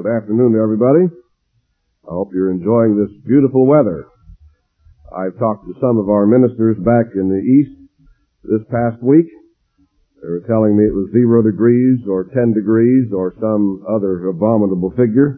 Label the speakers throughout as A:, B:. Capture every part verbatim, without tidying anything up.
A: Good afternoon to everybody. I hope you're enjoying this beautiful weather. I've talked to some of our ministers back in the East this past week. They were telling me it was zero degrees or ten degrees or some other abominable figure.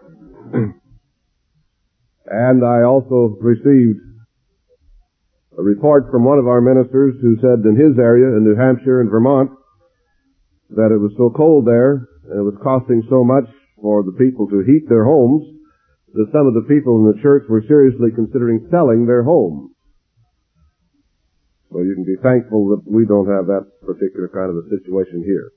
A: And I also received a report from one of our ministers who said in his area, in New Hampshire and Vermont, that it was so cold there and it was costing so much for the people to heat their homes that some of the people in the church were seriously considering selling their homes. So you can be thankful that we don't have that particular kind of a situation here.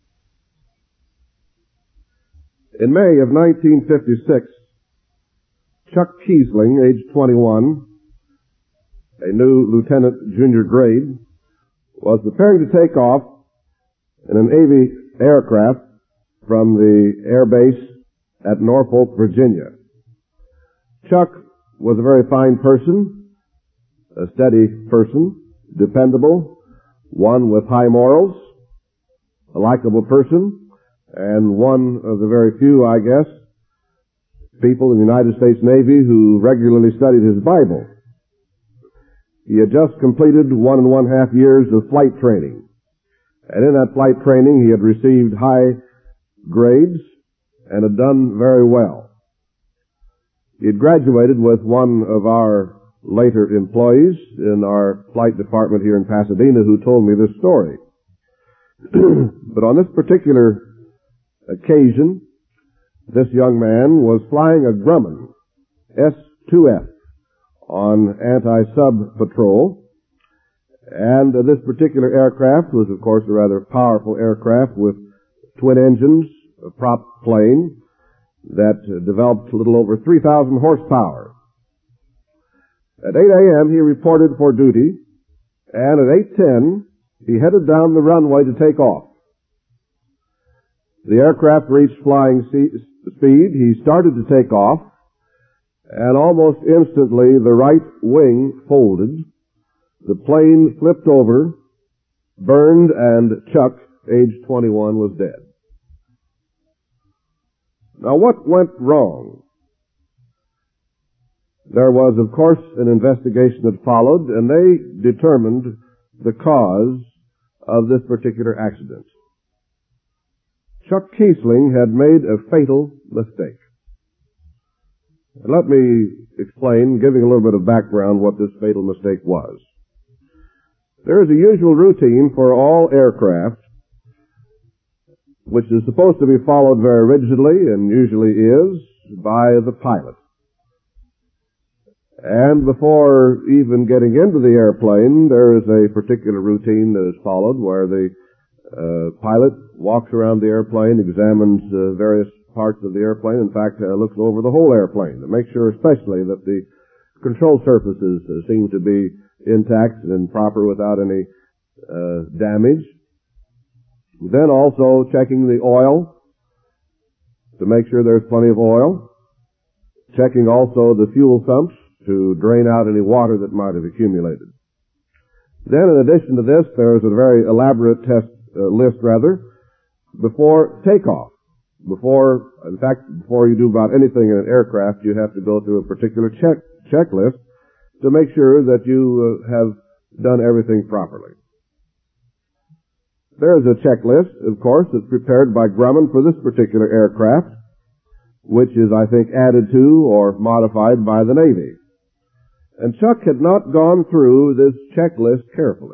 A: In May of nineteen fifty-six, Chuck Kiesling, age twenty-one, a new lieutenant junior grade, was preparing to take off in an Navy aircraft from the air base at Norfolk, Virginia. Chuck was a very fine person, a steady person, dependable, one with high morals, a likable person, and one of the very few, I guess, people in the United States Navy who regularly studied his Bible. He had just completed one and one half years of flight training. And in that flight training, he had received high grades and had done very well. He had graduated with one of our later employees in our flight department here in Pasadena who told me this story. But on this particular occasion, this young man was flying a Grumman S two F on anti-sub patrol, and uh, this particular aircraft was, of course, a rather powerful aircraft with twin engines, a prop plane that uh, developed a little over three thousand horsepower. At eight a.m. he reported for duty, and at eight ten he headed down the runway to take off. The aircraft reached flying speed. He started to take off, and almost instantly the right wing folded. The plane flipped over, burned, and Chuck, age twenty-one, was dead. Now, what went wrong? There was, of course, an investigation that followed, and they determined the cause of this particular accident. Chuck Kiesling had made a fatal mistake. And let me explain, giving a little bit of background, what this fatal mistake was. There is a usual routine for all aircraft, which is supposed to be followed very rigidly, and usually is, by the pilot. And before even getting into the airplane, there is a particular routine that is followed where the uh, pilot walks around the airplane, examines uh, various parts of the airplane, in fact, uh, looks over the whole airplane to make sure especially that the control surfaces uh, seem to be intact and proper without any uh, damage. Then also checking the oil to make sure there's plenty of oil. Checking also the fuel sumps to drain out any water that might have accumulated. Then in addition to this, there's a very elaborate test uh, list rather before takeoff. Before, in fact, before you do about anything in an aircraft, you have to go through a particular check checklist to make sure that you uh, have done everything properly. There's a checklist, of course, that's prepared by Grumman for this particular aircraft, which is, I think, added to or modified by the Navy. And Chuck had not gone through this checklist carefully.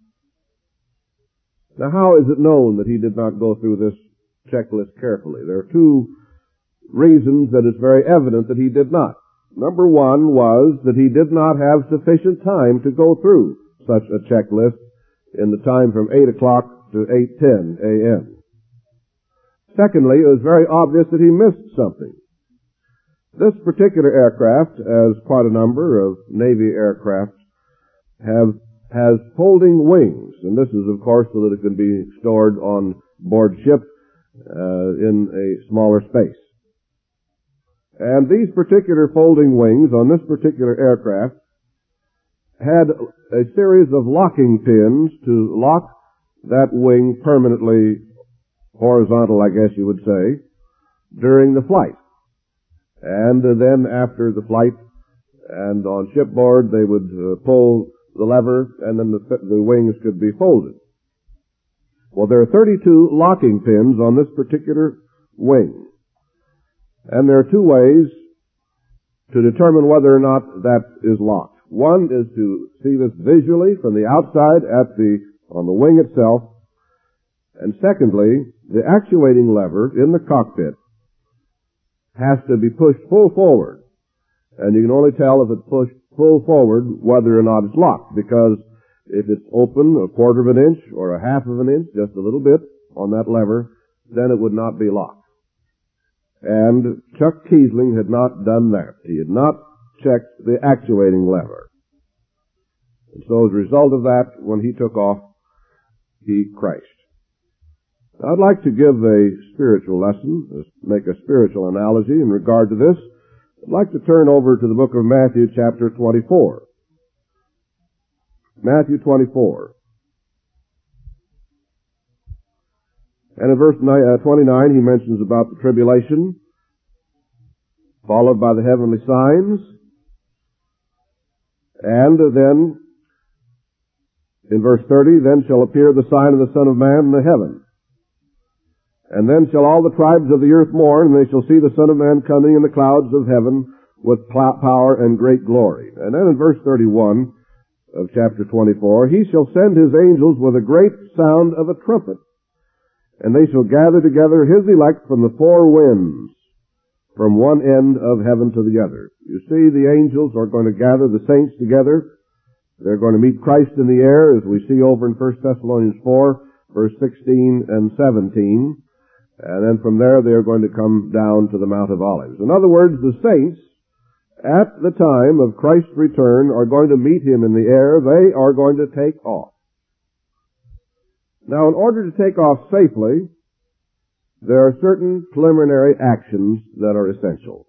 A: Now, how is it known that he did not go through this checklist carefully? There are two reasons that it's very evident that he did not. Number one was that he did not have sufficient time to go through such a checklist in the time from eight o'clock to eight ten a.m. Secondly, it was very obvious that he missed something. This particular aircraft, as quite a number of Navy aircraft have, has folding wings, and this is, of course, so that it can be stored on board ship uh, in a smaller space. And these particular folding wings on this particular aircraft had a series of locking pins to lock that wing permanently horizontal, I guess you would say, during the flight. And uh, then after the flight and on shipboard, they would uh, pull the lever and then the, the wings could be folded. Well, there are thirty-two locking pins on this particular wing. And there are two ways to determine whether or not that is locked. One is to see this visually from the outside at the, on the wing itself. And secondly, the actuating lever in the cockpit has to be pushed full forward. And you can only tell if it's pushed full forward whether or not it's locked, because if it's open a quarter of an inch or a half of an inch, just a little bit on that lever, then it would not be locked. And Chuck Kiesling had not done that. He had not checked the actuating lever. And so as a result of that, when he took off, he crashed. I'd like to give a spiritual lesson, make a spiritual analogy in regard to this. I'd like to turn over to the book of Matthew chapter twenty-four. Matthew twenty-four. And in verse twenty-nine, he mentions about the tribulation, followed by the heavenly signs. And then, in verse thirty, then shall appear the sign of the Son of Man in the heaven. And then shall all the tribes of the earth mourn, and they shall see the Son of Man coming in the clouds of heaven with power and great glory. And then in verse thirty-one of chapter twenty-four, he shall send his angels with a great sound of a trumpet, and they shall gather together his elect from the four winds, from one end of heaven to the other. You see, the angels are going to gather the saints together. They're going to meet Christ in the air, as we see over in First Thessalonians four, verse sixteen and seventeen. And then from there they are going to come down to the Mount of Olives. In other words, the saints, at the time of Christ's return, are going to meet him in the air. They are going to take off. Now, in order to take off safely, there are certain preliminary actions that are essential.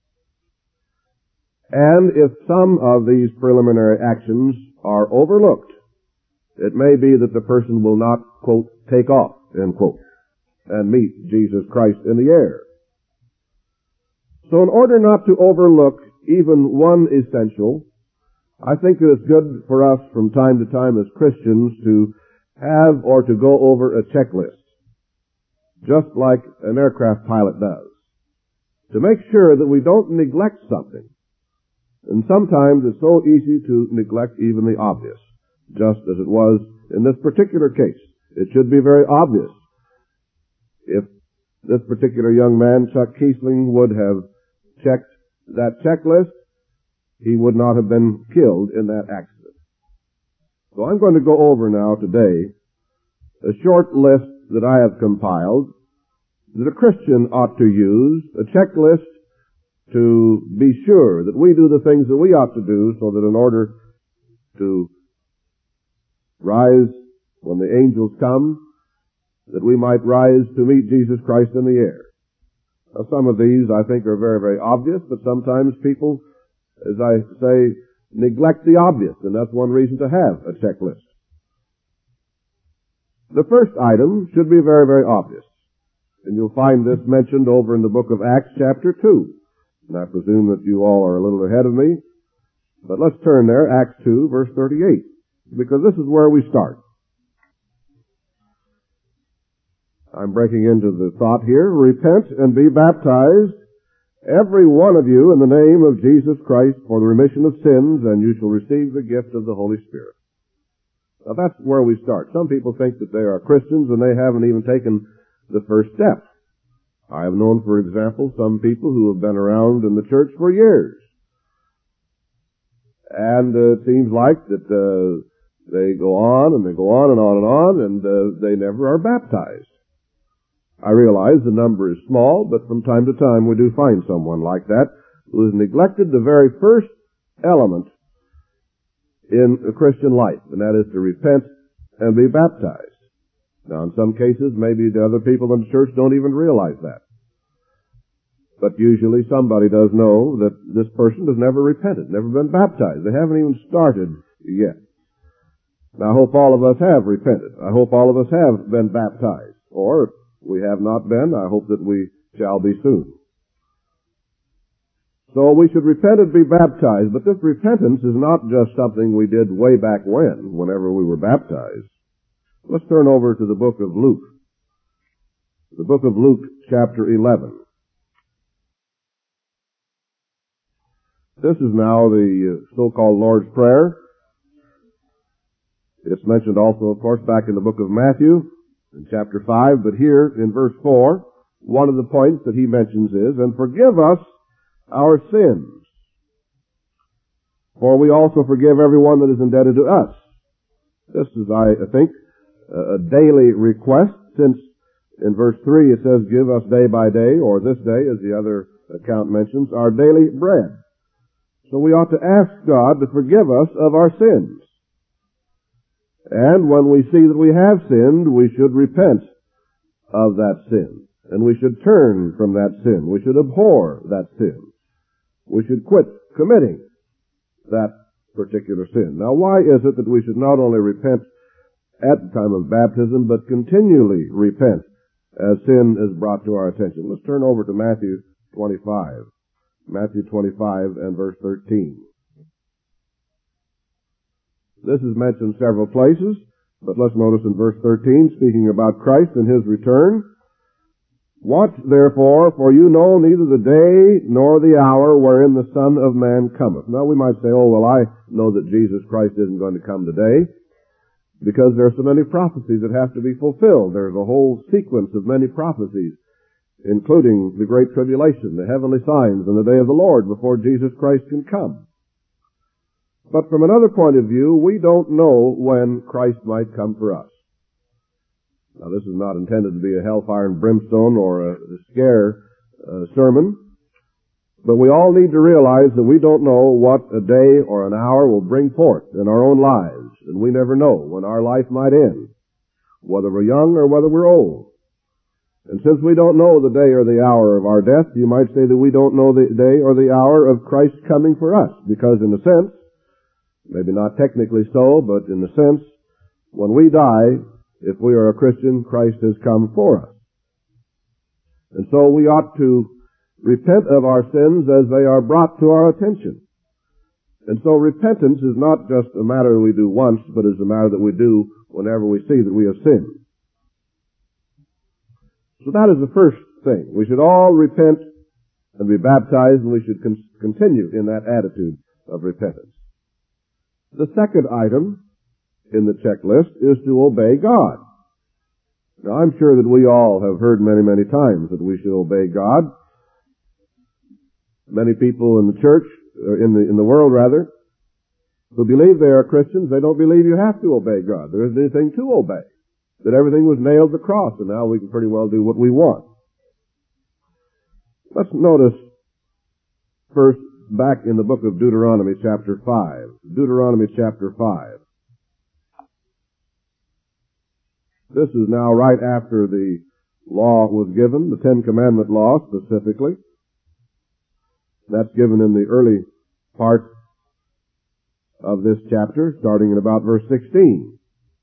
A: And if some of these preliminary actions are overlooked, it may be that the person will not, quote, take off, end quote, and meet Jesus Christ in the air. So in order not to overlook even one essential, I think that it's good for us from time to time as Christians to have or to go over a checklist, just like an aircraft pilot does, to make sure that we don't neglect something. And sometimes it's so easy to neglect even the obvious, just as it was in this particular case. It should be very obvious. If this particular young man, Chuck Kiesling, would have checked that checklist, he would not have been killed in that accident. So I'm going to go over now today a short list that I have compiled that a Christian ought to use, a checklist to be sure that we do the things that we ought to do, so that in order to rise when the angels come, that we might rise to meet Jesus Christ in the air. Now, some of these I think are very, very obvious, but sometimes people, as I say, neglect the obvious, and that's one reason to have a checklist. The first item should be very, very obvious, and you'll find this mentioned over in the book of Acts chapter two. And I presume that you all are a little ahead of me, but let's turn there, Acts two, verse thirty-eight, because this is where we start. I'm breaking into the thought here. Repent and be baptized, every one of you, in the name of Jesus Christ for the remission of sins, and you shall receive the gift of the Holy Spirit. Now that's where we start. Some people think that they are Christians and they haven't even taken the first step. I have known, for example, some people who have been around in the church for years. And uh, it seems like that uh, they go on and they go on and on and on, and uh, they never are baptized. I realize the number is small, but from time to time we do find someone like that who has neglected the very first element in a Christian life, and that is to repent and be baptized. Now, in some cases, maybe the other people in the church don't even realize that. But usually somebody does know that this person has never repented, never been baptized. They haven't even started yet. Now, I hope all of us have repented. I hope all of us have been baptized. Or, if we have not been, I hope that we shall be soon. So we should repent and be baptized, but this repentance is not just something we did way back when, whenever we were baptized. Let's turn over to the book of Luke. The book of Luke, chapter eleven. This is now the so-called Lord's Prayer. It's mentioned also, of course, back in the book of Matthew, in chapter five, but here in verse four, one of the points that he mentions is, and forgive us our sins, for we also forgive everyone that is indebted to us. This is, I think, a daily request, since in verse three it says, give us day by day, or this day, as the other account mentions, our daily bread. So we ought to ask God to forgive us of our sins. And when we see that we have sinned, we should repent of that sin. And we should turn from that sin. We should abhor that sin. We should quit committing that particular sin. Now, why is it that we should not only repent at the time of baptism, but continually repent as sin is brought to our attention? Let's turn over to Matthew twenty-five. Matthew twenty-five and verse thirteen. This is mentioned several places, but let's notice in verse thirteen, speaking about Christ and His return. Watch therefore, for you know neither the day nor the hour wherein the Son of Man cometh. Now we might say, oh, well, I know that Jesus Christ isn't going to come today, because there are so many prophecies that have to be fulfilled. There's a whole sequence of many prophecies, including the Great Tribulation, the heavenly signs, and the day of the Lord before Jesus Christ can come. But from another point of view, we don't know when Christ might come for us. Now, this is not intended to be a hellfire and brimstone or a, a scare uh, sermon, but we all need to realize that we don't know what a day or an hour will bring forth in our own lives, and we never know when our life might end, whether we're young or whether we're old. And since we don't know the day or the hour of our death, you might say that we don't know the day or the hour of Christ coming for us, because in a sense, maybe not technically so, but in a sense, when we die, if we are a Christian, Christ has come for us. And so we ought to repent of our sins as they are brought to our attention. And so repentance is not just a matter that we do once, but is a matter that we do whenever we see that we have sinned. So that is the first thing. We should all repent and be baptized, and we should con- continue in that attitude of repentance. The second item in the checklist is to obey God. Now, I'm sure that we all have heard many, many times that we should obey God. Many people in the church, or in the, in the world rather, who believe they are Christians, they don't believe you have to obey God. There isn't anything to obey. That everything was nailed to the cross, and now we can pretty well do what we want. Let's notice first back in the book of Deuteronomy chapter five. Deuteronomy chapter five. This is now right after the law was given, the Ten Commandment law specifically. That's given in the early part of this chapter, starting in about verse sixteen.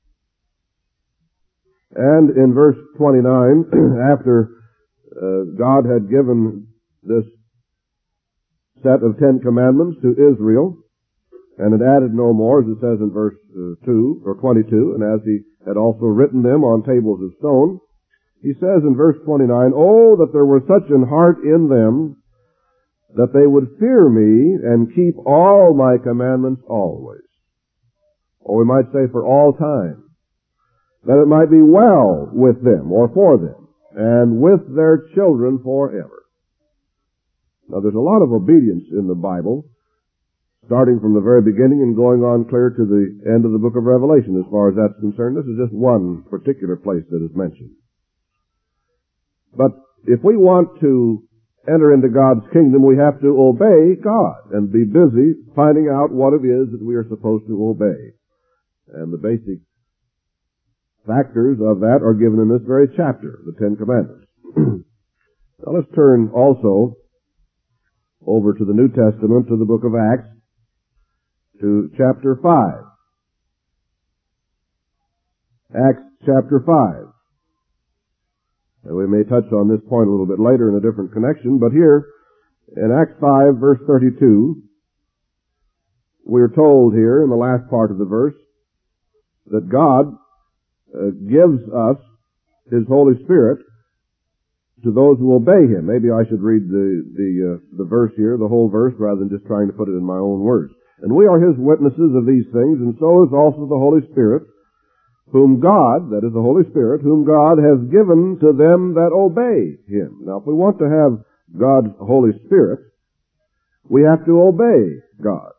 A: And in verse twenty-nine, after uh, God had given this set of Ten Commandments to Israel, and had added no more, as it says in verse uh, two, or twenty-two, and as he had also written them on tables of stone, he says in verse twenty-nine, oh, that there were such an heart in them, that they would fear me and keep all my commandments always. Or we might say for all time. That it might be well with them, or for them, and with their children forever. Now there's a lot of obedience in the Bible, starting from the very beginning and going on clear to the end of the book of Revelation as far as that's concerned. This is just one particular place that is mentioned. But if we want to enter into God's kingdom, we have to obey God and be busy finding out what it is that we are supposed to obey. And the basic factors of that are given in this very chapter, the Ten Commandments. Now let's turn also over to the New Testament, to the book of Acts, to chapter five. Acts chapter five. And we may touch on this point a little bit later in a different connection, but here, in Acts five, verse thirty-two, we're told here in the last part of the verse that God uh, gives us His Holy Spirit to those who obey Him. Maybe I should read the the uh, the verse here, the whole verse, rather than just trying to put it in my own words. And we are His witnesses of these things, and so is also the Holy Spirit, whom God, that is the Holy Spirit, whom God has given to them that obey Him. Now, if we want to have God's Holy Spirit, we have to obey God.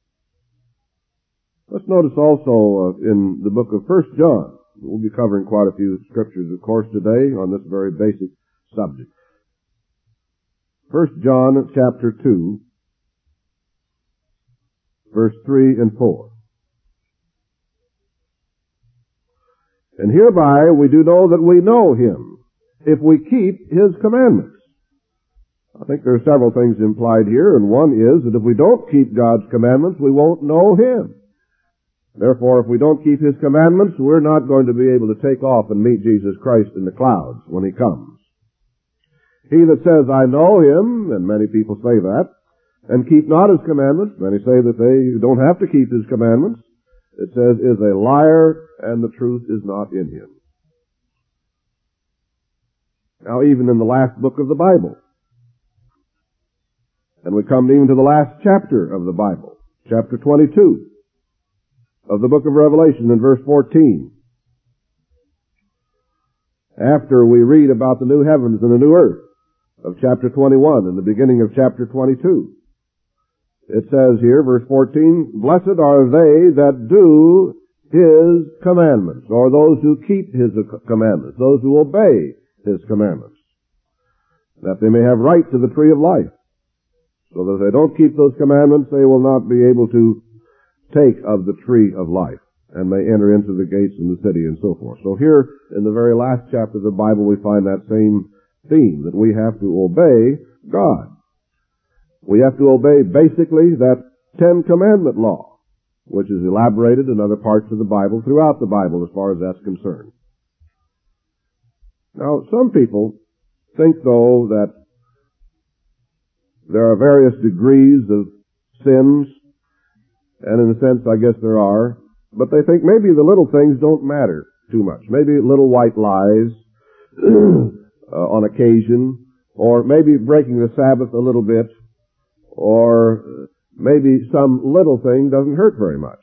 A: Let's notice also uh, in the book of First John, we'll be covering quite a few scriptures, of course, today on this very basic subject. First John chapter two, verse three and four. And hereby we do know that we know Him, if we keep His commandments. I think there are several things implied here, and one is that if we don't keep God's commandments, we won't know Him. Therefore, if we don't keep His commandments, we're not going to be able to take off and meet Jesus Christ in the clouds when He comes. He that says, I know Him, and many people say that, and keep not His commandments, many say that they don't have to keep His commandments, it says, is a liar, and the truth is not in him. Now, even in the last book of the Bible, and we come even to the last chapter of the Bible, chapter twenty-two of the book of Revelation, in verse fourteen. After we read about the new heavens and the new earth of chapter twenty-one and the beginning of chapter twenty-two, it says here, verse fourteen, blessed are they that do His commandments, or those who keep His commandments, those who obey His commandments, that they may have right to the tree of life. So that if they don't keep those commandments, they will not be able to take of the tree of life, and may enter into the gates in the city and so forth. So here, in the very last chapter of the Bible, we find that same theme, that we have to obey God. We have to obey, basically, that Ten Commandment law, which is elaborated in other parts of the Bible, throughout the Bible, as far as that's concerned. Now, some people think, though, that there are various degrees of sins, and in a sense, I guess there are, but they think maybe the little things don't matter too much. Maybe little white lies uh, on occasion, or maybe breaking the Sabbath a little bit, or maybe some little thing doesn't hurt very much.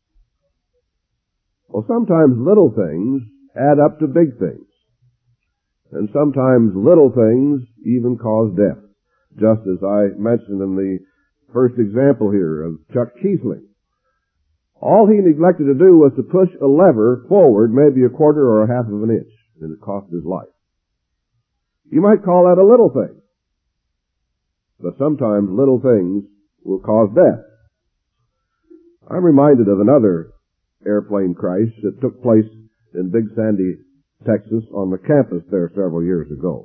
A: Well, sometimes little things add up to big things. And sometimes little things even cause death. Just as I mentioned in the first example here of Chuck Kiesling. All he neglected to do was to push a lever forward maybe a quarter or a half of an inch, and it cost his life. You might call that a little thing. But sometimes little things will cause death. I'm reminded of another airplane crash that took place in Big Sandy, Texas, on the campus there several years ago.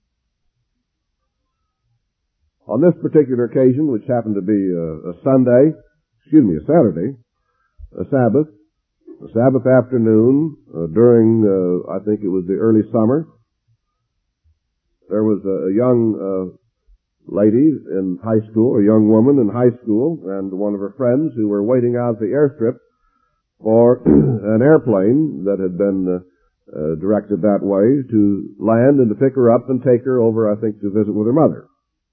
A: On this particular occasion, which happened to be a, a Sunday, excuse me, a Saturday, a Sabbath, a Sabbath afternoon uh, during, uh, I think it was the early summer, there was a, a young uh, lady in high school, a young woman in high school, and one of her friends who were waiting out at the airstrip for an airplane that had been uh, uh, directed that way to land and to pick her up and take her over, I think, to visit with her mother.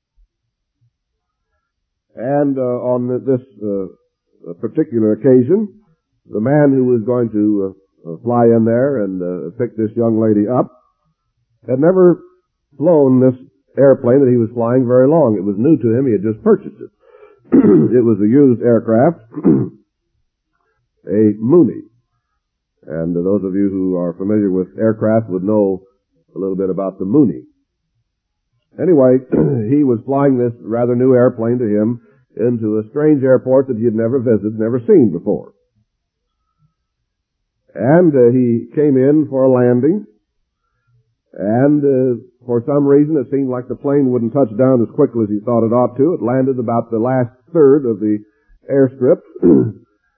A: And uh, on this uh, particular occasion, the man who was going to uh, fly in there and uh, pick this young lady up had never flown this airplane that he was flying very long. It was new to him. He had just purchased it. It was a used aircraft, a Mooney. And uh, those of you who are familiar with aircraft would know a little bit about the Mooney. Anyway, he was flying this rather new airplane to him into a strange airport that he had never visited, never seen before. And uh, he came in for a landing, and uh, for some reason it seemed like the plane wouldn't touch down as quickly as he thought it ought to. It landed about the last third of the airstrip,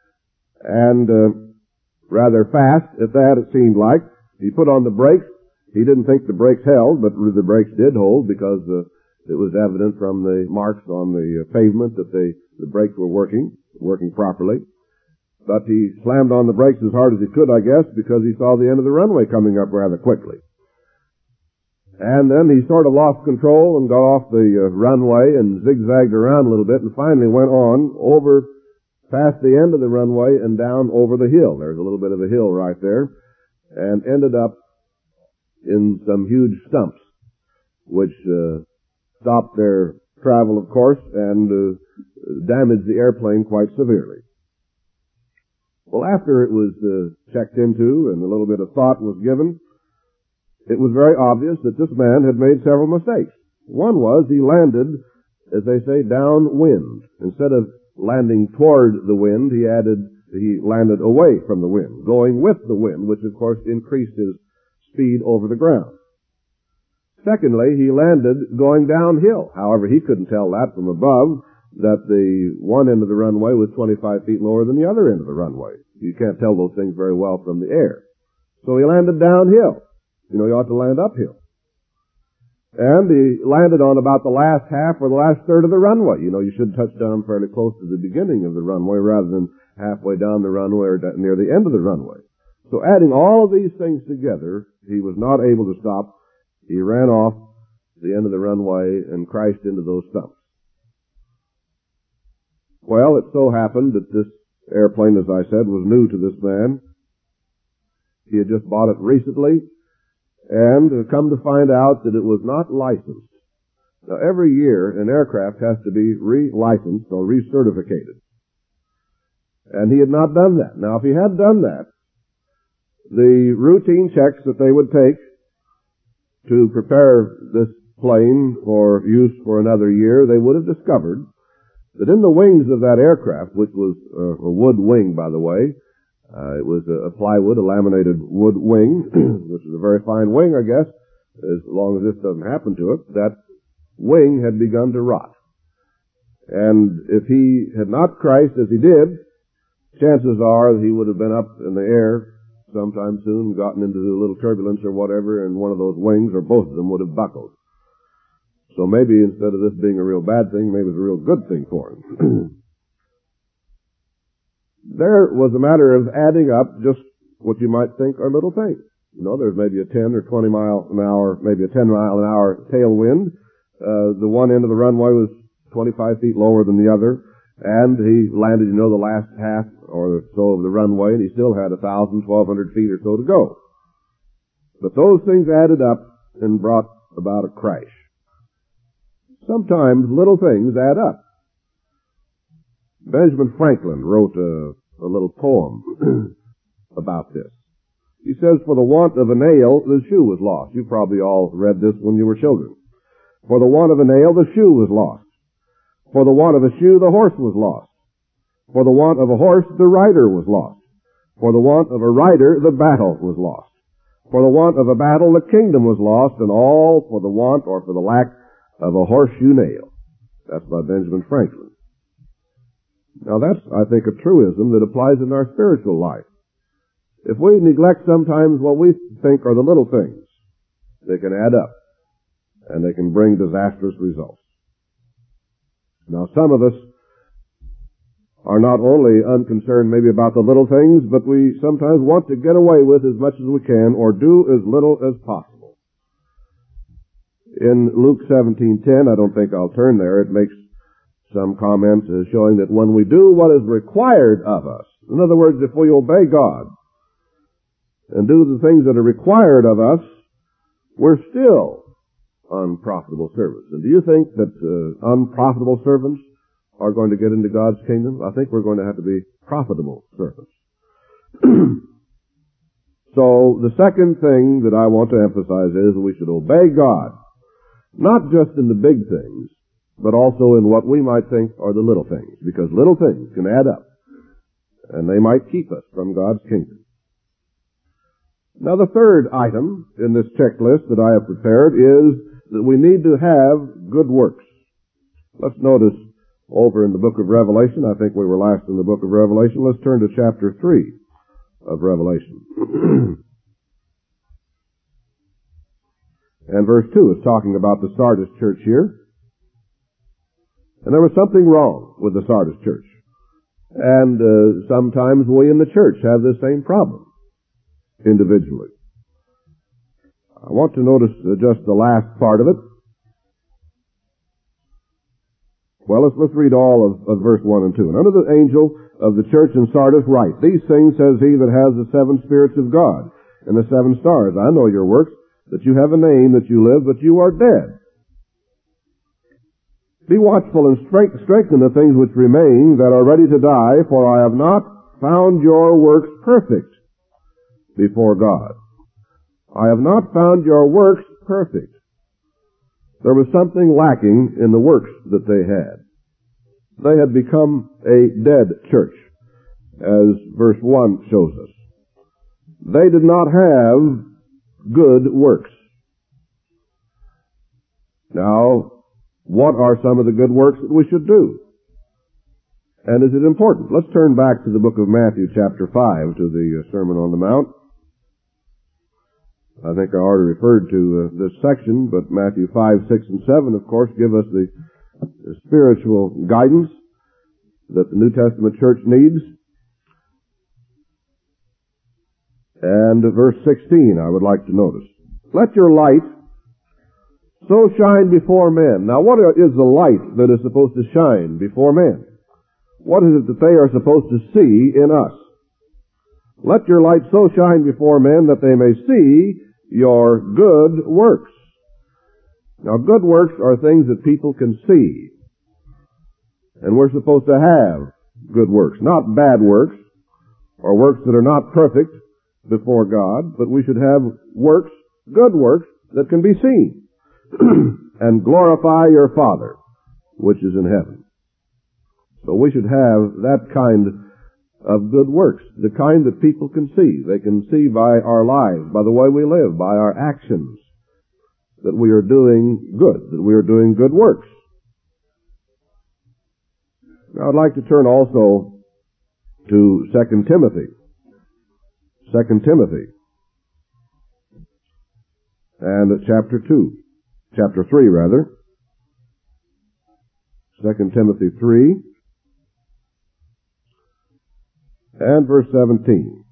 A: and uh, rather fast at that, it seemed like. He put on the brakes. He didn't think the brakes held, but the brakes did hold because uh, it was evident from the marks on the uh, pavement that they, the brakes were working, working properly. But he slammed on the brakes as hard as he could, I guess, because he saw the end of the runway coming up rather quickly. And then he sort of lost control and got off the uh, runway and zigzagged around a little bit and finally went on over past the end of the runway and down over the hill. There's a little bit of a hill right there, and ended up in some huge stumps, which uh, stopped their travel, of course, and uh, damaged the airplane quite severely. Well, after it was uh, checked into and a little bit of thought was given, it was very obvious that this man had made several mistakes. One was he landed, as they say, downwind. Instead of landing toward the wind, he added, he landed away from the wind, going with the wind, which of course increased his speed over the ground. Secondly, he landed going downhill. However, he couldn't tell that from above, that the one end of the runway was twenty-five feet lower than the other end of the runway. You can't tell those things very well from the air. So he landed downhill. You know, you ought to land uphill. And he landed on about the last half or the last third of the runway. You know, you should touch down fairly close to the beginning of the runway rather than halfway down the runway or near the end of the runway. So adding all of these things together, he was not able to stop. He ran off the end of the runway and crashed into those stumps. Well, it so happened that this airplane, as I said, was new to this man. He had just bought it recently, and come to find out that it was not licensed. Now, every year, an aircraft has to be re-licensed or recertificated. And he had not done that. Now, if he had done that, the routine checks that they would take to prepare this plane for use for another year, they would have discovered that in the wings of that aircraft, which was uh, a wood wing, by the way, Uh, it was a, a plywood, a laminated wood wing, which is a very fine wing, I guess, as long as this doesn't happen to it. That wing had begun to rot. And if he had not crashed as he did, chances are that he would have been up in the air sometime soon, gotten into a little turbulence or whatever, and one of those wings, or both of them, would have buckled. So maybe instead of this being a real bad thing, maybe it was a real good thing for him. There was a matter of adding up just what you might think are little things. You know, there's maybe a ten or twenty mile an hour, maybe a ten mile an hour tailwind. Uh, the one end of the runway was twenty-five feet lower than the other, and he landed, you know, the last half or so of the runway, and he still had a thousand, twelve hundred feet or so to go. But those things added up and brought about a crash. Sometimes little things add up. Benjamin Franklin wrote a, a little poem about this. He says, "For the want of a nail, the shoe was lost." You probably all read this when you were children. For the want of a nail, the shoe was lost. For the want of a shoe, the horse was lost. For the want of a horse, the rider was lost. For the want of a rider, the battle was lost. For the want of a battle, the kingdom was lost, and all for the want or for the lack of a horseshoe nail. That's by Benjamin Franklin. Now that's, I think, a truism that applies in our spiritual life. If we neglect sometimes what we think are the little things, they can add up, and they can bring disastrous results. Now some of us are not only unconcerned maybe about the little things, but we sometimes want to get away with as much as we can, or do as little as possible. In Luke seventeen ten, I don't think I'll turn there, it makes some comments uh, showing that when we do what is required of us, in other words, if we obey God and do the things that are required of us, we're still unprofitable servants. And do you think that uh, unprofitable servants are going to get into God's kingdom? I think we're going to have to be profitable servants. So the second thing that I want to emphasize is we should obey God, not just in the big things, but also in what we might think are the little things, because little things can add up, and they might keep us from God's kingdom. Now the third item in this checklist that I have prepared is that we need to have good works. Let's notice over in the book of Revelation, I think we were last in the book of Revelation, let's turn to chapter three of Revelation. And verse two is talking about the Sardis church here. And there was something wrong with the Sardis church. And uh, sometimes we in the church have the same problem, individually. I want to notice uh, just the last part of it. Well, let's, let's read all of, of verse one and two. And unto the angel of the church in Sardis write, These things says he that has the seven spirits of God and the seven stars. I know your works, that you have a name, that you live, but you are dead. Be watchful and strengthen the things which remain that are ready to die, for I have not found your works perfect before God. I have not found your works perfect. There was something lacking in the works that they had. They had become a dead church, as verse one shows us. They did not have good works. Now, what are some of the good works that we should do? And is it important? Let's turn back to the book of Matthew chapter five, to the Sermon on the Mount. I think I already referred to uh, this section, but Matthew five, six, and seven, of course, give us the, the spiritual guidance that the New Testament church needs. And uh, verse sixteen, I would like to notice. Let your light so shine before men. Now, what is the light that is supposed to shine before men? What is it that they are supposed to see in us? Let your light so shine before men that they may see your good works. Now, good works are things that people can see. And we're supposed to have good works, not bad works, or works that are not perfect before God, but we should have works, good works, that can be seen. And glorify your Father, which is in heaven. So we should have that kind of good works, the kind that people can see. They can see by our lives, by the way we live, by our actions, that we are doing good, that we are doing good works. Now I'd like to turn also to Second Timothy. Second Timothy. And chapter two. Chapter three, rather. Second Timothy three. And verse seventeen.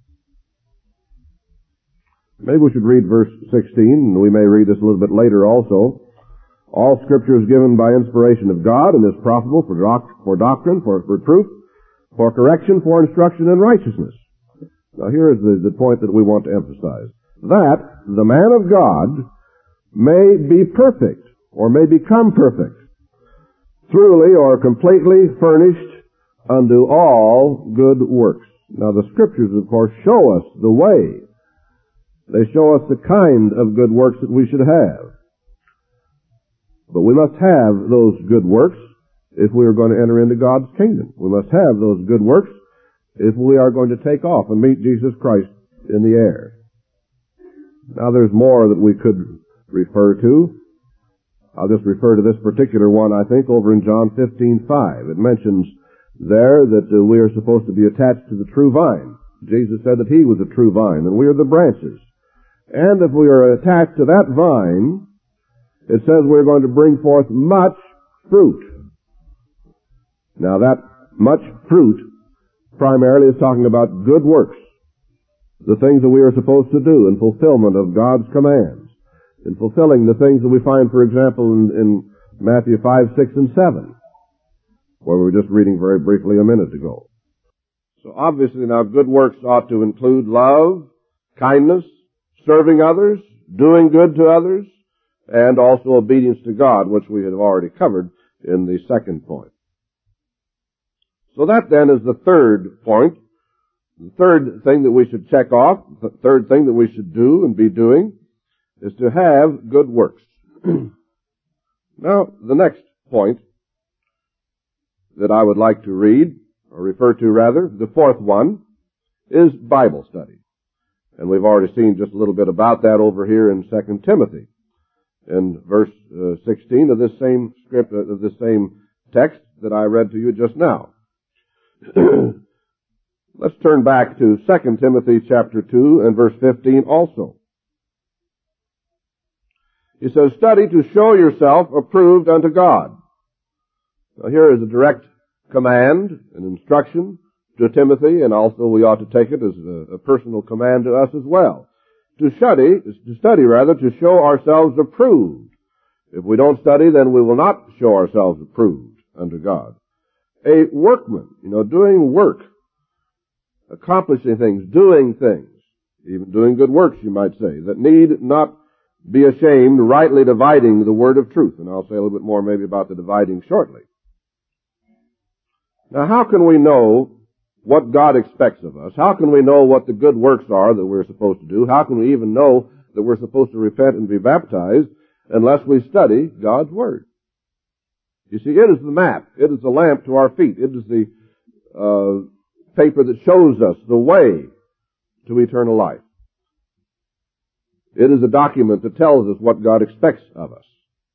A: Maybe we should read verse sixteen, and we may read this a little bit later also. All Scripture is given by inspiration of God and is profitable for, doc- for doctrine, for reproof, for correction, for instruction in righteousness. Now here is the, the point that we want to emphasize. That the man of God may be perfect, or may become perfect, truly or completely furnished unto all good works. Now the Scriptures, of course, show us the way. They show us the kind of good works that we should have. But we must have those good works if we are going to enter into God's kingdom. We must have those good works if we are going to take off and meet Jesus Christ in the air. Now there's more that we could refer to. I'll just refer to this particular one, I think, over in John fifteen five. It mentions there that uh, we are supposed to be attached to the true vine. Jesus said that He was the true vine, and we are the branches. And if we are attached to that vine, it says we're going to bring forth much fruit. Now that much fruit primarily is talking about good works, the things that we are supposed to do in fulfillment of God's commands, in fulfilling the things that we find, for example, in, in Matthew five, six, and seven, where we were just reading very briefly a minute ago. So obviously now good works ought to include love, kindness, serving others, doing good to others, and also obedience to God, which we have already covered in the second point. So that then is the third point. The third thing that we should check off, the third thing that we should do and be doing, is to have good works. Now, the next point that I would like to read, or refer to rather, the fourth one, is Bible study. And we've already seen just a little bit about that over here in Second Timothy. In verse uh, sixteen of this same script, uh, of this same text that I read to you just now. Let's turn back to Second Timothy chapter two and verse fifteen also. He says, study to show yourself approved unto God. Now here is a direct command, an instruction to Timothy, and also we ought to take it as a, a personal command to us as well. To study, to study rather, to show ourselves approved. If we don't study, then we will not show ourselves approved unto God. A workman, you know, doing work, accomplishing things, doing things, even doing good works, you might say, that need not be ashamed, rightly dividing the word of truth. And I'll say a little bit more maybe about the dividing shortly. Now, how can we know what God expects of us? How can we know what the good works are that we're supposed to do? How can we even know that we're supposed to repent and be baptized unless we study God's Word? You see, it is the map. It is the lamp to our feet. It is the uh, paper that shows us the way to eternal life. It is a document that tells us what God expects of us.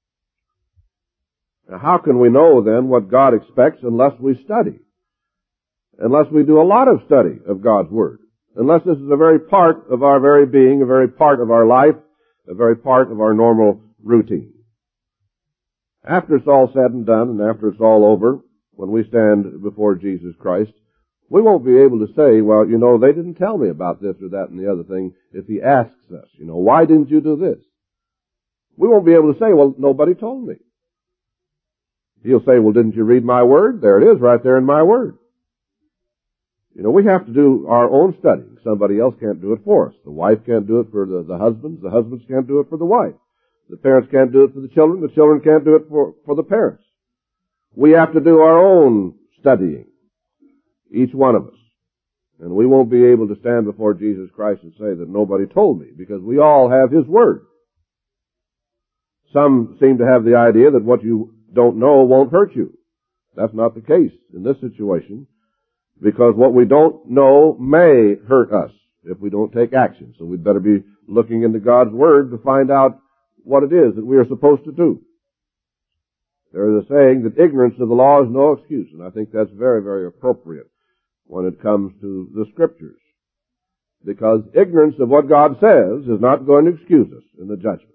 A: Now, how can we know then what God expects unless we study? Unless we do a lot of study of God's Word. Unless this is a very part of our very being, a very part of our life, a very part of our normal routine. After it's all said and done, and after it's all over, when we stand before Jesus Christ, we won't be able to say, well, you know, they didn't tell me about this or that and the other thing, if He asks us, you know, why didn't you do this? We won't be able to say, well, nobody told me. He'll say, well, didn't you read my Word? There it is, right there in my Word. You know, we have to do our own studying. Somebody else can't do it for us. The wife can't do it for the, the husbands. The husbands can't do it for the wife. The parents can't do it for the children. The children can't do it for, for the parents. We have to do our own studying, each one of us. And we won't be able to stand before Jesus Christ and say that nobody told me, because we all have His Word. Some seem to have the idea that what you don't know won't hurt you. That's not the case in this situation, because what we don't know may hurt us if we don't take action. So we'd better be looking into God's Word to find out what it is that we are supposed to do. There is a saying that ignorance of the law is no excuse, and I think that's very, very appropriate when it comes to the Scriptures. Because ignorance of what God says is not going to excuse us in the judgment.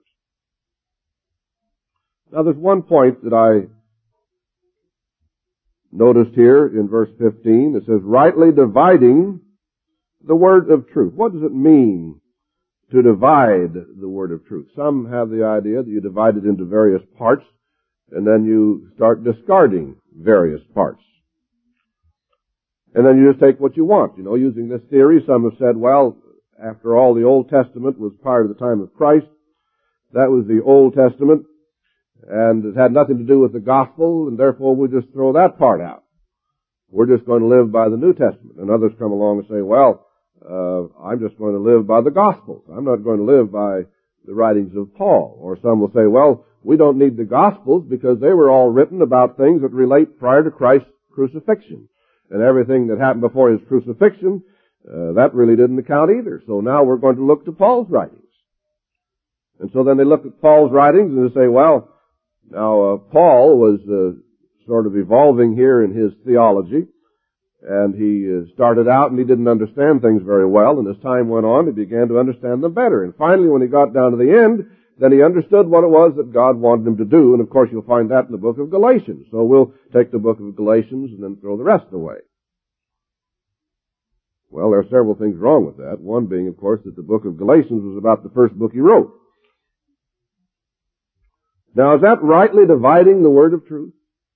A: Now there's one point that I noticed here in verse fifteen. It says, rightly dividing the word of truth. What does it mean to divide the word of truth? Some have the idea that you divide it into various parts, and then you start discarding various parts. And then you just take what you want. You know, using this theory, some have said, well, after all, the Old Testament was prior to the time of Christ. That was the Old Testament, and it had nothing to do with the gospel, and therefore we just throw that part out. We're just going to live by the New Testament. And others come along and say, well, uh, I'm just going to live by the Gospels. I'm not going to live by the writings of Paul. Or some will say, well, we don't need the Gospels because they were all written about things that relate prior to Christ's crucifixion. And everything that happened before His crucifixion, uh, that really didn't account either. So now we're going to look to Paul's writings. And so then they look at Paul's writings and they say, well, now uh, Paul was uh, sort of evolving here in his theology, and he uh, started out and he didn't understand things very well, and as time went on, he began to understand them better. And finally, when he got down to the end, then he understood what it was that God wanted him to do, and of course you'll find that in the book of Galatians. So we'll take the book of Galatians and then throw the rest away. Well, there are several things wrong with that. One being, of course, that the book of Galatians was about the first book he wrote. Now, is that rightly dividing the word of truth?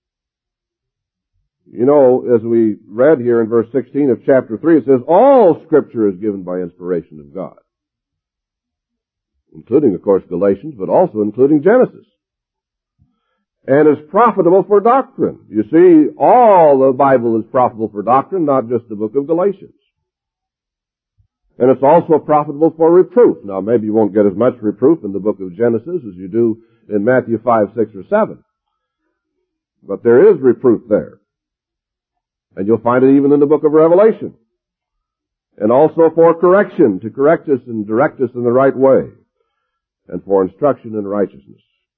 A: You know, as we read here in verse sixteen of chapter three, it says, all Scripture is given by inspiration of God. Including, of course, Galatians, but also including Genesis. And is profitable for doctrine. You see, all the Bible is profitable for doctrine, not just the book of Galatians. And it's also profitable for reproof. Now, maybe you won't get as much reproof in the book of Genesis as you do in Matthew five, six, or seven. But there is reproof there. And you'll find it even in the book of Revelation. And also for correction, to correct us and direct us in the right way. And for instruction in righteousness.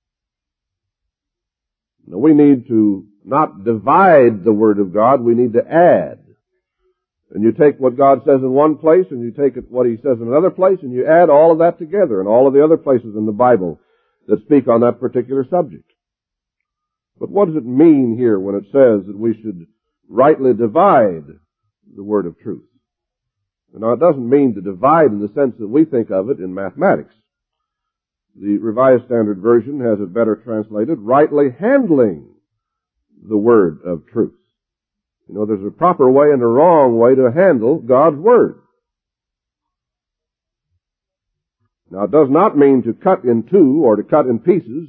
A: Now, we need to not divide the Word of God, we need to add. And you take what God says in one place, and you take what He says in another place, and you add all of that together, and all of the other places in the Bible that speak on that particular subject. But what does it mean here when it says that we should rightly divide the word of truth? Now, it doesn't mean to divide in the sense that we think of it in mathematics. The Revised Standard Version has it better translated, rightly handling the word of truth. You know, there's a proper way and a wrong way to handle God's word. Now, it does not mean to cut in two or to cut in pieces,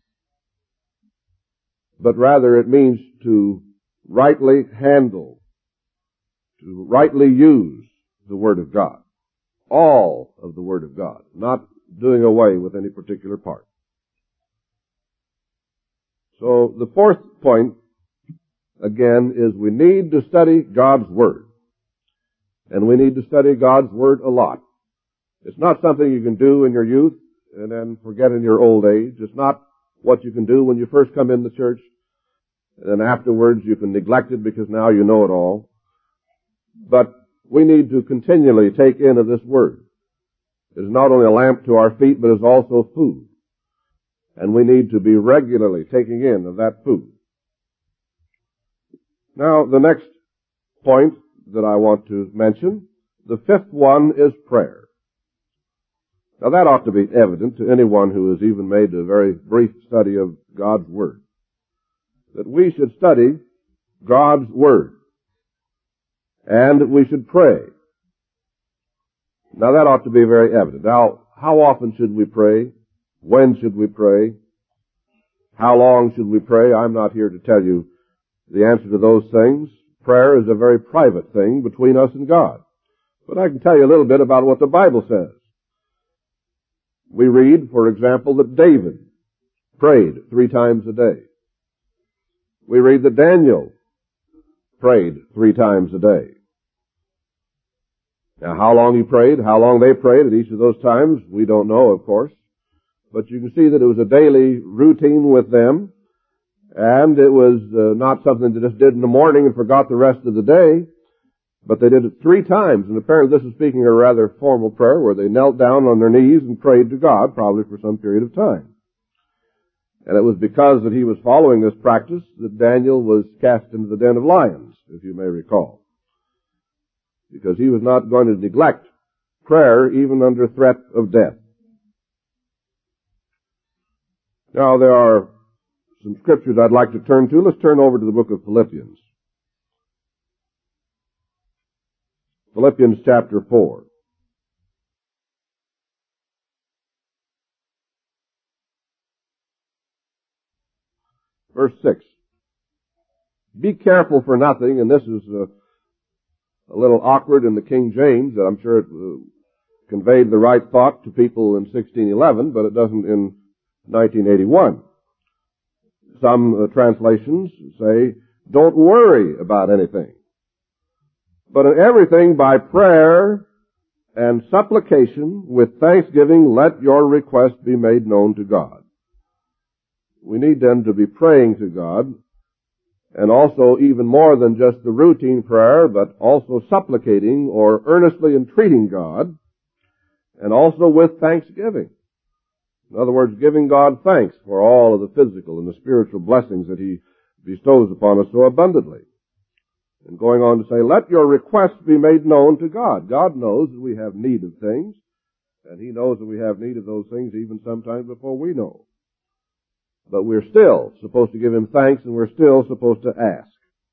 A: but rather it means to rightly handle, to rightly use the Word of God. All of the Word of God, not doing away with any particular part. So the fourth point, again, is we need to study God's Word. And we need to study God's Word a lot. It's not something you can do in your youth and then forget in your old age. It's not what you can do when you first come in the church, and then afterwards you can neglect it because now you know it all. But we need to continually take in of this Word. It is not only a lamp to our feet, but is also food. And we need to be regularly taking in of that food. Now, the next point that I want to mention, the fifth one, is prayer. Now, that ought to be evident to anyone who has even made a very brief study of God's Word, that we should study God's Word, and we should pray. Now, that ought to be very evident. Now, how often should we pray? When should we pray? How long should we pray? I'm not here to tell you the answer to those things. Prayer is a very private thing between us and God. But I can tell you a little bit about what the Bible says. We read, for example, that David prayed three times a day. We read that Daniel prayed three times a day. Now, how long he prayed, how long they prayed at each of those times, we don't know, of course. But you can see that it was a daily routine with them, and it was uh, not something they just did in the morning and forgot the rest of the day. But they did it three times, and apparently this is speaking of a rather formal prayer where they knelt down on their knees and prayed to God, probably for some period of time. And it was because that he was following this practice that Daniel was cast into the den of lions, if you may recall. Because he was not going to neglect prayer even under threat of death. Now, there are some scriptures I'd like to turn to. Let's turn over to the book of Philippians. Philippians chapter four. Verse six. Be careful for nothing, and this is a, a little awkward in the King James, I'm sure it uh, conveyed the right thought to people in sixteen eleven, but it doesn't in nineteen eighty-one. Some uh, translations say, don't worry about anything. But in everything by prayer and supplication with thanksgiving let your requests be made known to God. We need then to be praying to God, and also even more than just the routine prayer, but also supplicating or earnestly entreating God, and also with thanksgiving. In other words, giving God thanks for all of the physical and the spiritual blessings that He bestows upon us so abundantly. And going on to say, let your requests be made known to God. God knows that we have need of things, and He knows that we have need of those things even sometimes before we know. But we're still supposed to give Him thanks, and we're still supposed to ask.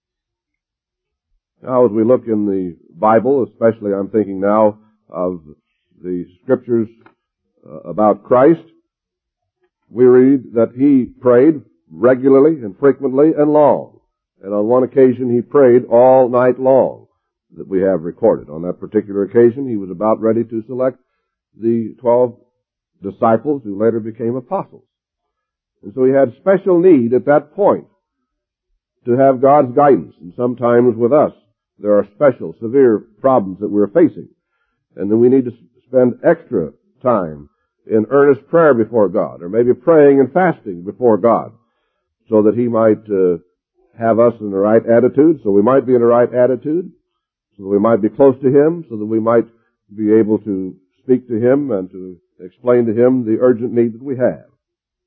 A: Now, as we look in the Bible, especially I'm thinking now of the scriptures uh, about Christ, we read that He prayed regularly and frequently and long. And on one occasion, He prayed all night long, that we have recorded. On that particular occasion, He was about ready to select the twelve disciples who later became apostles. And so He had special need at that point to have God's guidance. And sometimes with us, there are special, severe problems that we're facing. And then we need to spend extra time in earnest prayer before God, or maybe praying and fasting before God, so that He might uh, have us in the right attitude, so we might be in the right attitude, so that we might be close to Him, so that we might be able to speak to Him and to explain to Him the urgent need that we have.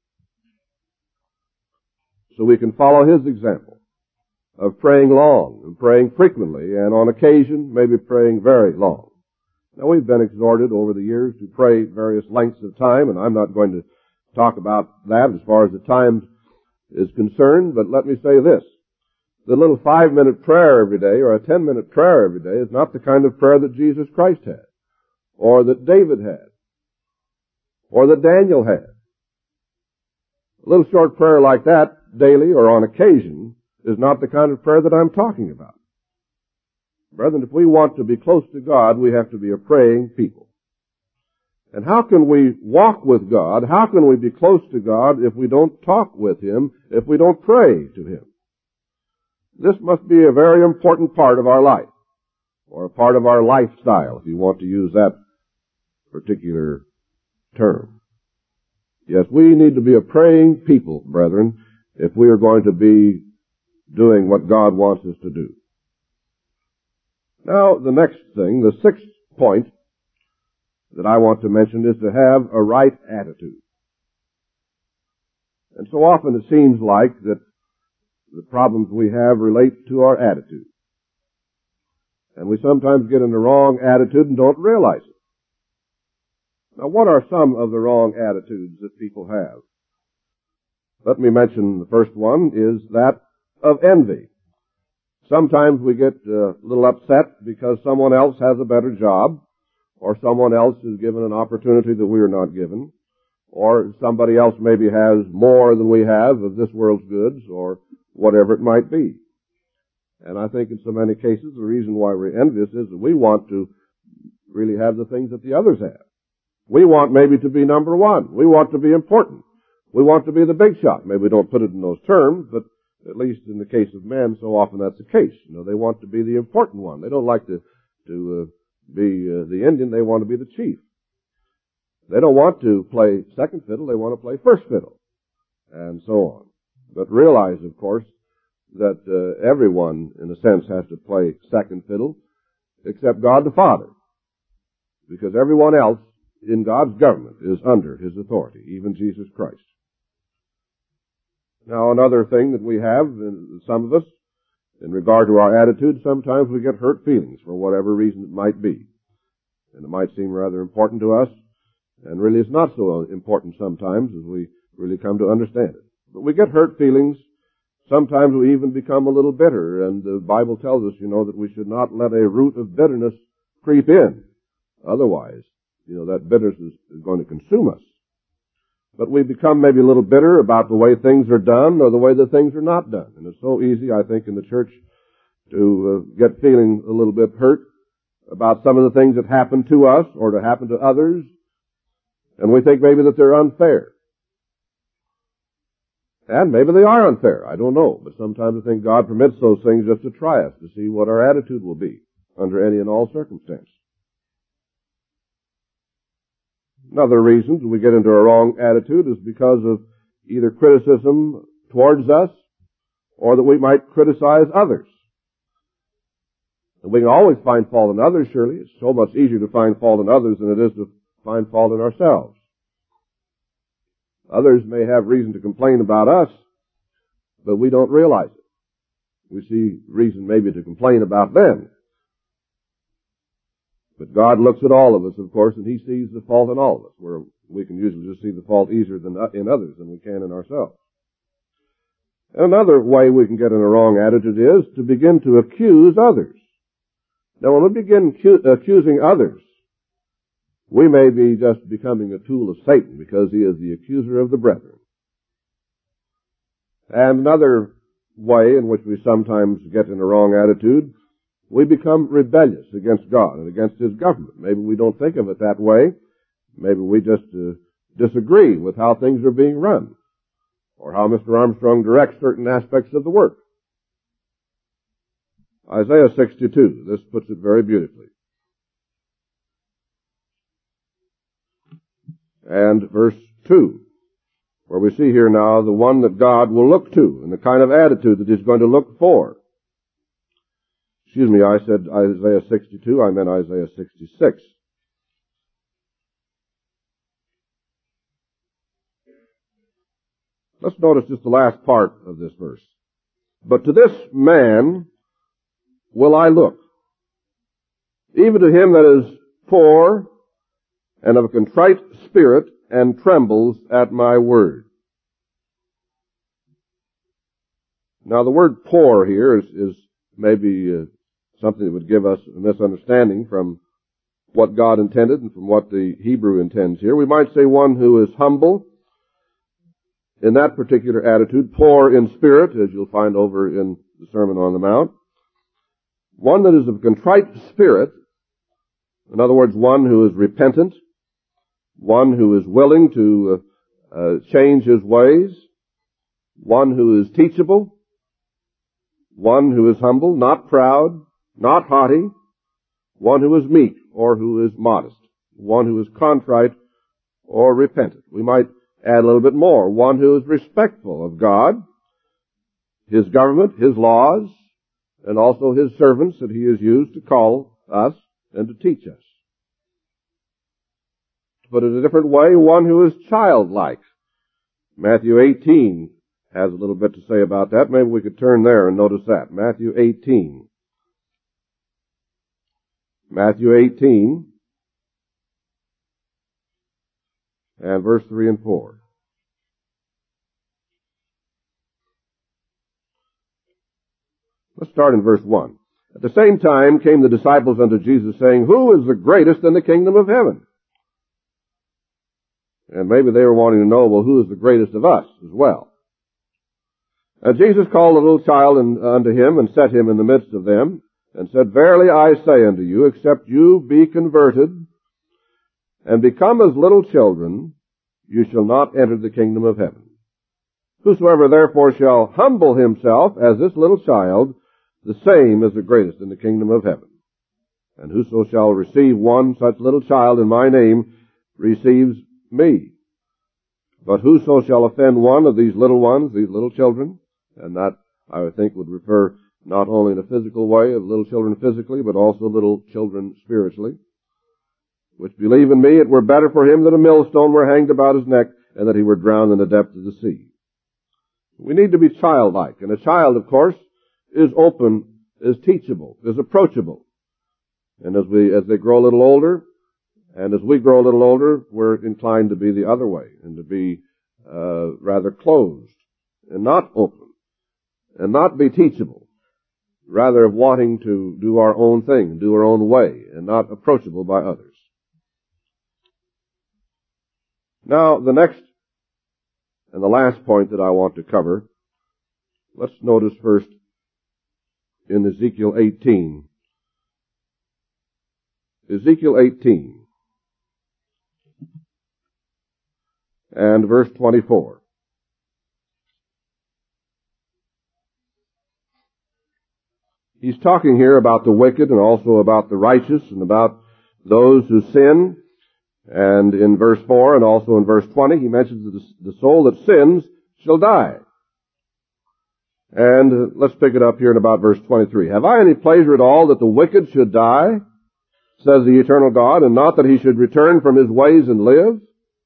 A: so we can follow his example of praying long and praying frequently and on occasion maybe praying very long. Now we've been exhorted over the years to pray various lengths of time, and I'm not going to talk about that as far as the time is concerned, but let me say this. The little five-minute prayer every day or a ten-minute prayer every day is not the kind of prayer that Jesus Christ had, or that David had, or that Daniel had. A little short prayer like that daily or on occasion is not the kind of prayer that I'm talking about. Brethren, if we want to be close to God, we have to be a praying people. And how can we walk with God, how can we be close to God if we don't talk with Him, if we don't pray to Him? This must be a very important part of our life, or a part of our lifestyle, if you want to use that particular term. Yes, we need to be a praying people, brethren, if we are going to be doing what God wants us to do. Now, the next thing, the sixth point that I want to mention is to have a right attitude. And so often it seems like that the problems we have relate to our attitude. And we sometimes get in the wrong attitude and don't realize it. Now, what are some of the wrong attitudes that people have? Let me mention the first one is that of envy. Sometimes we get a little upset because someone else has a better job, or someone else is given an opportunity that we are not given, or somebody else maybe has more than we have of this world's goods, or whatever it might be. And I think in so many cases the reason why we're envious is that we want to really have the things that the others have. We want maybe to be number one. We want to be important. We want to be the big shot. Maybe we don't put it in those terms, but at least in the case of men, so often that's the case. You know, they want to be the important one. They don't like to to uh, be uh, the Indian. They want to be the chief. They don't want to play second fiddle. They want to play first fiddle, and so on. But realize, of course, that uh, everyone, in a sense, has to play second fiddle, except God the Father, because everyone else in God's government is under His authority, even Jesus Christ. Now, another thing that we have, some of us, in regard to our attitude, sometimes we get hurt feelings for whatever reason it might be. And it might seem rather important to us, and really it's not so important sometimes as we really come to understand it. But we get hurt feelings. Sometimes we even become a little bitter, and the Bible tells us, you know, that we should not let a root of bitterness creep in. Otherwise, you know, that bitterness is, is going to consume us. But we become maybe a little bitter about the way things are done or the way that things are not done. And it's so easy, I think, in the church to uh, get feeling a little bit hurt about some of the things that happen to us or to happen to others. And we think maybe that they're unfair. And maybe they are unfair. I don't know. But sometimes I think God permits those things just to try us, to see what our attitude will be under any and all circumstances. Another reason we get into a wrong attitude is because of either criticism towards us or that we might criticize others. And we can always find fault in others, surely. It's so much easier to find fault in others than it is to find fault in ourselves. Others may have reason to complain about us, but we don't realize it. We see reason maybe to complain about them. But God looks at all of us, of course, and He sees the fault in all of us, where we can usually just see the fault easier than in others than we can in ourselves. Another way we can get in a wrong attitude is to begin to accuse others. Now, when we begin accusing others, we may be just becoming a tool of Satan because he is the accuser of the brethren. And another way in which we sometimes get in a wrong attitude, we become rebellious against God and against His government. Maybe we don't think of it that way. Maybe we just uh, disagree with how things are being run or how Mister Armstrong directs certain aspects of the work. Isaiah sixty-two, this puts it very beautifully. And verse two, where we see here now the one that God will look to and the kind of attitude that He's going to look for. Excuse me, I said Isaiah sixty-two, I meant Isaiah sixty-six. Let's notice just the last part of this verse. But to this man will I look, even to him that is poor and of a contrite spirit and trembles at my word. Now the word poor here is, is maybe uh, something that would give us a misunderstanding from what God intended and from what the Hebrew intends here. We might say one who is humble in that particular attitude, poor in spirit, as you'll find over in the Sermon on the Mount. One that is of contrite spirit, in other words, one who is repentant, one who is willing to uh, uh, change his ways, one who is teachable, one who is humble, not proud, not haughty, one who is meek or who is modest, one who is contrite or repentant. We might add a little bit more. One who is respectful of God, His government, His laws, and also His servants that He has used to call us and to teach us. To put it a different way, one who is childlike. Matthew eighteen has a little bit to say about that. Maybe we could turn there and notice that. Matthew eighteen. Matthew eighteen. And verse three and four. Let's start in verse one. At the same time came the disciples unto Jesus, saying, Who is the greatest in the kingdom of heaven? And maybe they were wanting to know, well, who is the greatest of us as well? And Jesus called a little child unto him, and set him in the midst of them, and said, Verily I say unto you, except you be converted, and become as little children, you shall not enter the kingdom of heaven. Whosoever therefore shall humble himself as this little child, the same is the greatest in the kingdom of heaven. And whoso shall receive one such little child in my name receives me. But whoso shall offend one of these little ones, these little children, and that I would think would refer not only in a physical way of little children physically, but also little children spiritually, which believe in me, it were better for him that a millstone were hanged about his neck, and that he were drowned in the depth of the sea. We need to be childlike, and a child, of course, is open, is teachable, is approachable. And as we, as they grow a little older, and as we grow a little older, we're inclined to be the other way, and to be uh, rather closed, and not open, and not be teachable, rather of wanting to do our own thing, do our own way, and not approachable by others. Now, the next and the last point that I want to cover, let's notice first in Ezekiel eighteen. Ezekiel eighteen and verse twenty-four. He's talking here about the wicked and also about the righteous and about those who sin. And in verse four and also in verse twenty, he mentions that the soul that sins shall die. And let's pick it up here in about verse twenty-three. Have I any pleasure at all that the wicked should die, says the eternal God, and not that he should return from his ways and live?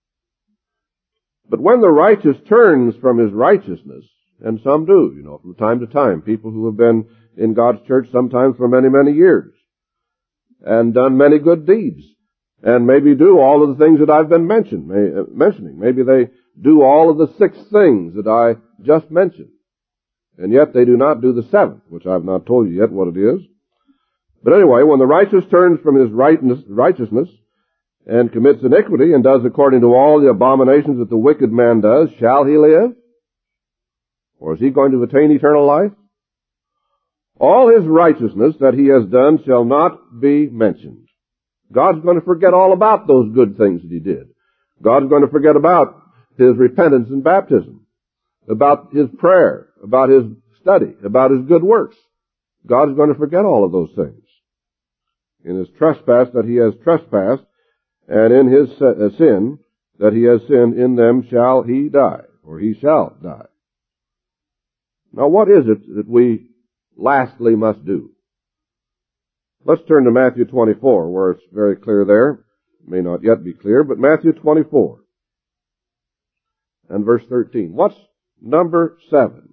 A: But when the righteous turns from his righteousness, and some do, you know, from time to time, people who have been in God's church sometimes for many, many years, and done many good deeds, and maybe do all of the things that I've been mentioned, may, uh, mentioning. Maybe they do all of the six things that I just mentioned. And yet they do not do the seventh, which I've not told you yet what it is. But anyway, when the righteous turns from his rightness, righteousness and commits iniquity and does according to all the abominations that the wicked man does, shall he live? Or is he going to attain eternal life? All his righteousness that he has done shall not be mentioned. God's going to forget all about those good things that he did. God's going to forget about his repentance and baptism, about his prayer, about his study, about his good works. God's going to forget all of those things. In his trespass that he has trespassed, and in his sin that he has sinned, in them shall he die, or he shall die. Now what is it that we lastly must do? Let's turn to Matthew twenty-four, where it's very clear there. It may not yet be clear, but Matthew twenty-four and verse thirteen. What's, number seven.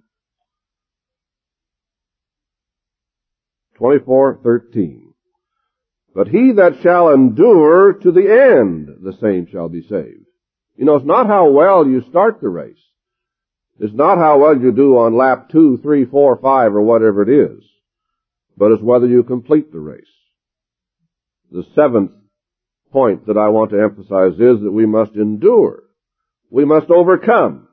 A: twenty-four thirteen. But he that shall endure to the end, the same shall be saved. You know, it's not how well you start the race. It's not how well you do on lap two, three, four, five, or whatever it is. But it's whether you complete the race. The seventh point that I want to emphasize is that we must endure. We must overcome.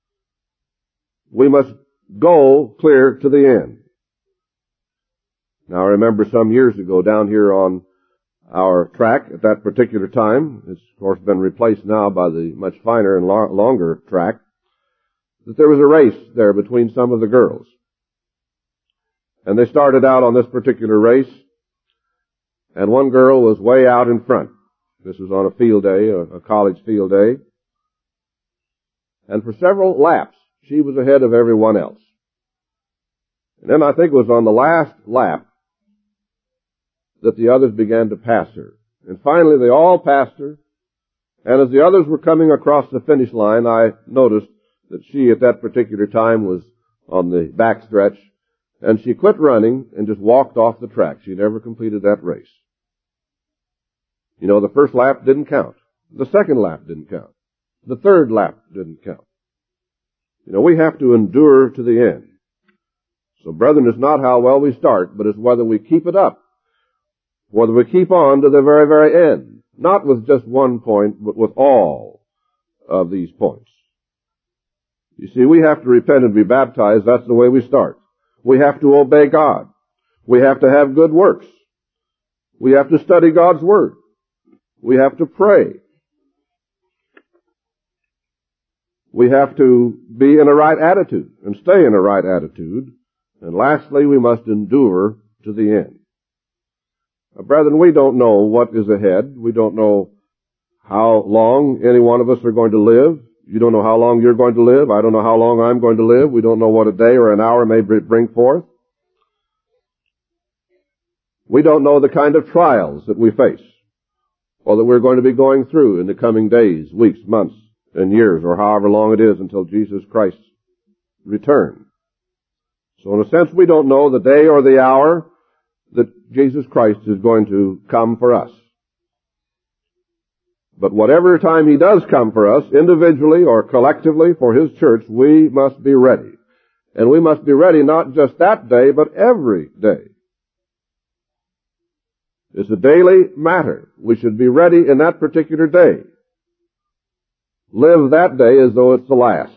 A: We must go clear to the end. Now, I remember some years ago down here on our track at that particular time, it's of course been replaced now by the much finer and lo- longer track, that there was a race there between some of the girls. And they started out on this particular race, and one girl was way out in front. This was on a field day, a, a college field day. And for several laps, she was ahead of everyone else. And then I think it was on the last lap that the others began to pass her. And finally they all passed her. And as the others were coming across the finish line, I noticed that she at that particular time was on the back stretch, and she quit running and just walked off the track. She never completed that race. You know, the first lap didn't count. The second lap didn't count. The third lap didn't count. You know, we have to endure to the end. So, brethren, it's not how well we start, but it's whether we keep it up. Whether we keep on to the very, very end. Not with just one point, but with all of these points. You see, we have to repent and be baptized. That's the way we start. We have to obey God. We have to have good works. We have to study God's Word. We have to pray. We have to be in a right attitude and stay in a right attitude. And lastly, we must endure to the end. Now, brethren, we don't know what is ahead. We don't know how long any one of us are going to live. You don't know how long you're going to live. I don't know how long I'm going to live. We don't know what a day or an hour may bring forth. We don't know the kind of trials that we face or that we're going to be going through in the coming days, weeks, months, and years, or however long it is until Jesus Christ's return. So in a sense, we don't know the day or the hour that Jesus Christ is going to come for us. But whatever time He does come for us, individually or collectively for His church, we must be ready. And we must be ready not just that day, but every day. It's a daily matter. We should be ready in that particular day. Live that day as though it's the last.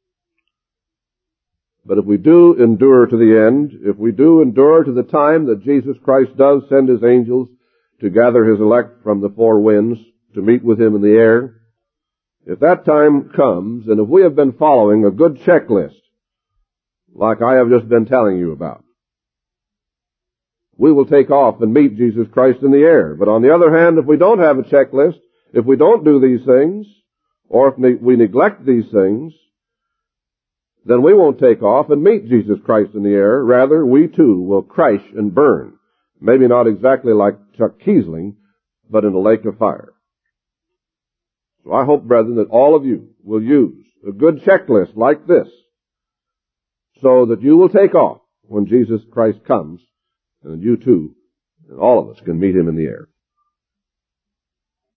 A: But if we do endure to the end, if we do endure to the time that Jesus Christ does send His angels to gather His elect from the four winds, to meet with Him in the air, if that time comes, and if we have been following a good checklist, like I have just been telling you about, we will take off and meet Jesus Christ in the air. But on the other hand, if we don't have a checklist, if we don't do these things, or if we neglect these things, then we won't take off and meet Jesus Christ in the air. Rather, we too will crash and burn. Maybe not exactly like Chuck Kiesling, but in a lake of fire. So I hope, brethren, that all of you will use a good checklist like this so that you will take off when Jesus Christ comes, and you too, and all of us, can meet Him in the air.